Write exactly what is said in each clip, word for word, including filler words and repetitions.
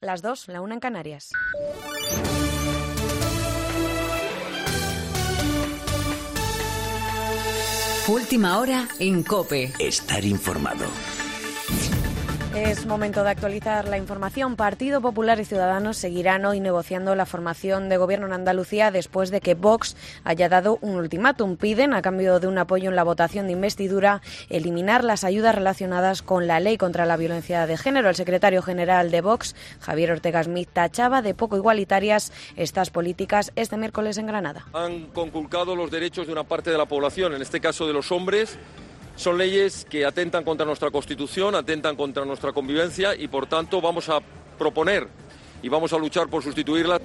las dos, la una en Canarias. Última hora en COPE. Estar informado. Es momento de actualizar la información. Partido Popular y Ciudadanos seguirán hoy negociando la formación de gobierno en Andalucía después de que Vox haya dado un ultimátum. Piden, a cambio de un apoyo en la votación de investidura, eliminar las ayudas relacionadas con la ley contra la violencia de género. El secretario general de Vox, Javier Ortega Smith, tachaba de poco igualitarias estas políticas este miércoles en Granada. Han conculcado los derechos de una parte de la población, en este caso de los hombres. Son leyes que atentan contra nuestra Constitución, atentan contra nuestra convivencia y, por tanto, vamos a proponer y vamos a luchar por sustituirlas.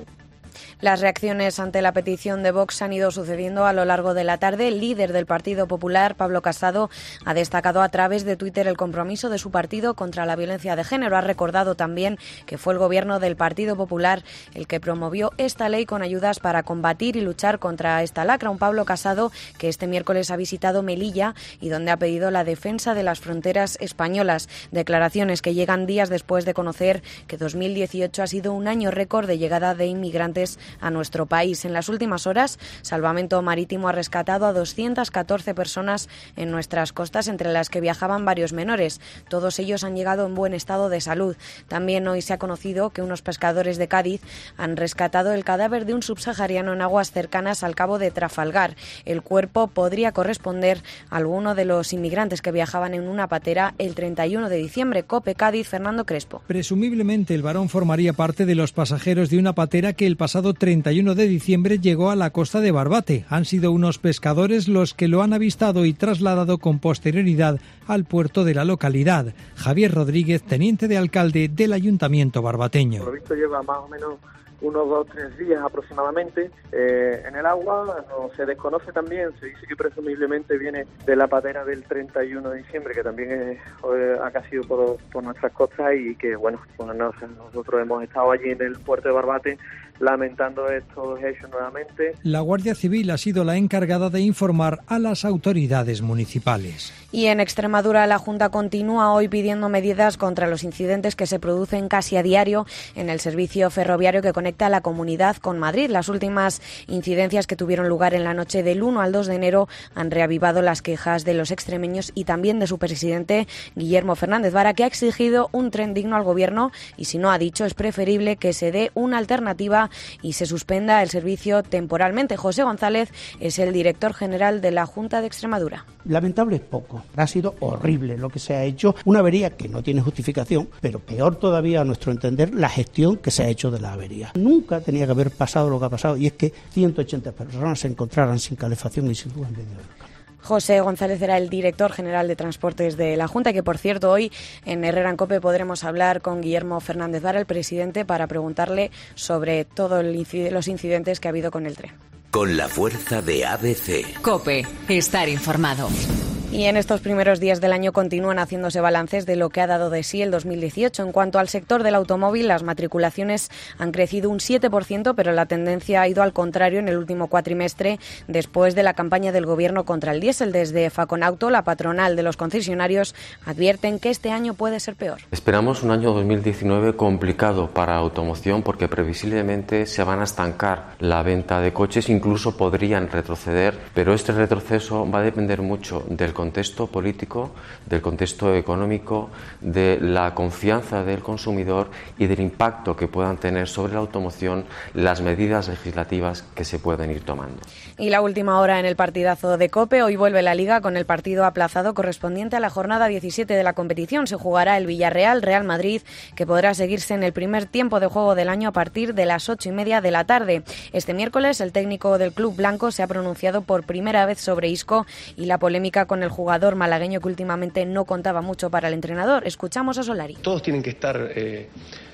Las reacciones ante la petición de Vox han ido sucediendo a lo largo de la tarde. El líder del Partido Popular, Pablo Casado, ha destacado a través de Twitter el compromiso de su partido contra la violencia de género. Ha recordado también que fue el gobierno del Partido Popular el que promovió esta ley con ayudas para combatir y luchar contra esta lacra. Un Pablo Casado que este miércoles ha visitado Melilla y donde ha pedido la defensa de las fronteras españolas. Declaraciones que llegan días después de conocer que dos mil dieciocho ha sido un año récord de llegada de inmigrantes a nuestro país. En las últimas horas, Salvamento Marítimo ha rescatado a doscientas catorce personas en nuestras costas, entre las que viajaban varios menores. Todos ellos han llegado en buen estado de salud. También hoy se ha conocido que unos pescadores de Cádiz han rescatado el cadáver de un subsahariano en aguas cercanas al cabo de Trafalgar. El cuerpo podría corresponder a alguno de los inmigrantes que viajaban en una patera el treinta y uno de diciembre. COPE Cádiz, Fernando Crespo. Presumiblemente el varón formaría parte de los pasajeros de una patera que el pasado treinta y uno de diciembre llegó a la costa de Barbate. Han sido unos pescadores los que lo han avistado y trasladado con posterioridad al puerto de la localidad. Javier Rodríguez, teniente de alcalde del Ayuntamiento barbateño. Por lo visto lleva más o menos unos dos o tres días aproximadamente eh, en el agua. No se desconoce también, se dice que presumiblemente viene de la patera del treinta y uno de diciembre, que también es, eh, ha sido por, por nuestras costas, y que bueno, bueno no, nosotros hemos estado allí en el puerto de Barbate lamentando estos hechos nuevamente. La Guardia Civil ha sido la encargada de informar a las autoridades municipales. Y en Extremadura, la Junta continúa hoy pidiendo medidas contra los incidentes que se producen casi a diario en el servicio ferroviario que conecta la comunidad con Madrid. Las últimas incidencias que tuvieron lugar en la noche del uno al dos de enero han reavivado las quejas de los extremeños y también de su presidente, Guillermo Fernández Vara, que ha exigido un tren digno al Gobierno y, si no, ha dicho, es preferible que se dé una alternativa y se suspenda el servicio temporalmente. José González es el director general de la Junta de Extremadura. Lamentable es poco, ha sido horrible lo que se ha hecho, una avería que no tiene justificación, pero peor todavía a nuestro entender la gestión que se ha hecho de la avería. Nunca tenía que haber pasado lo que ha pasado, y es que ciento ochenta personas se encontraran sin calefacción y sin luz en medio del campo. José González era el director general de Transportes de la Junta, que por cierto hoy en Herrera en COPE podremos hablar con Guillermo Fernández Vara, el presidente, para preguntarle sobre todos incid- los incidentes que ha habido con el tren. Con la fuerza de A B C. COPE, estar informado. Y en estos primeros días del año continúan haciéndose balances de lo que ha dado de sí el dos mil dieciocho. En cuanto al sector del automóvil, las matriculaciones han crecido un siete por ciento, pero la tendencia ha ido al contrario en el último cuatrimestre, después de la campaña del Gobierno contra el diésel. Desde Faconauto, la patronal de los concesionarios, advierten que este año puede ser peor. Esperamos un año dos mil diecinueve complicado para automoción, porque previsiblemente se van a estancar la venta de coches, incluso podrían retroceder, pero este retroceso va a depender mucho del contexto político, del contexto económico, de la confianza del consumidor y del impacto que puedan tener sobre la automoción las medidas legislativas que se pueden ir tomando. Y la última hora en el partidazo de COPE. Hoy vuelve la Liga con el partido aplazado correspondiente a la jornada diecisiete de la competición. Se jugará el Villarreal-Real Madrid, que podrá seguirse en el primer tiempo de juego del año a partir de las ocho y media de la tarde. Este miércoles el técnico del club blanco se ha pronunciado por primera vez sobre Isco y la polémica con el jugador malagueño, que últimamente no contaba mucho para el entrenador. Escuchamos a Solari. Todos tienen que estar eh,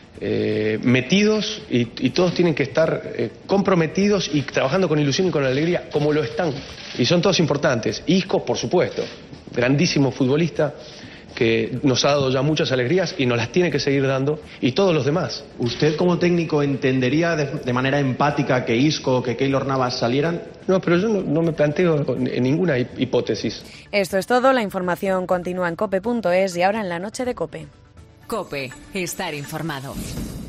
eh, metidos y, y todos tienen que estar eh, comprometidos y trabajando con ilusión y con alegría, como lo están. Y son todos importantes. Isco, por supuesto, grandísimo futbolista, que nos ha dado ya muchas alegrías y nos las tiene que seguir dando, y todos los demás. ¿Usted como técnico entendería de, de manera empática que Isco o que Keylor Navas salieran? No, pero yo no, no me planteo en ninguna hipótesis. Esto es todo, la información continúa en cope punto es y ahora en la noche de COPE. COPE, estar informado.